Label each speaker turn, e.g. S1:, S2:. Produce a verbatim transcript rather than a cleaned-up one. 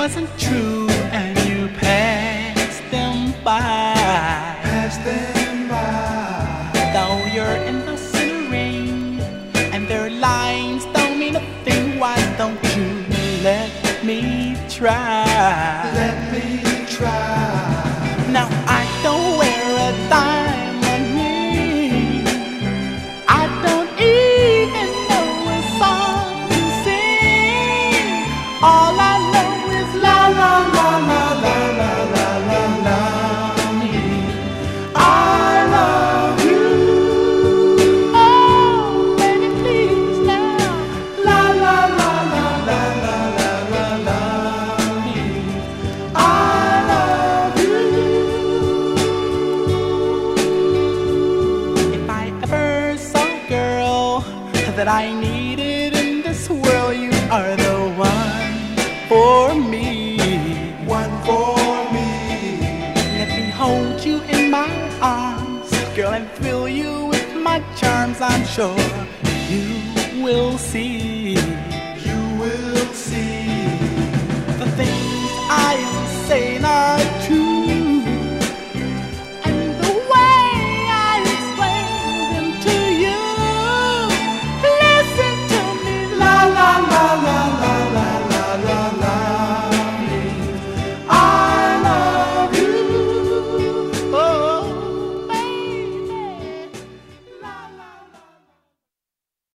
S1: wasn't true and you passed them by.
S2: Pass them by.
S1: Though you're innocent rain and their lines don't mean a thing, why don't you let me try?
S2: Let me try.
S1: Now I don't wear a diamond ring, I don't even know a song to sing. All I know is la la la la la la la la la. I love you. Oh, baby, please now. La la la la la la la la la. I love you. If I ever saw a girl that I needed in this world, you are the one for me.
S2: One for me.
S1: Let me hold you in my arms, girl, and fill you with my charms. I'm sure you will see.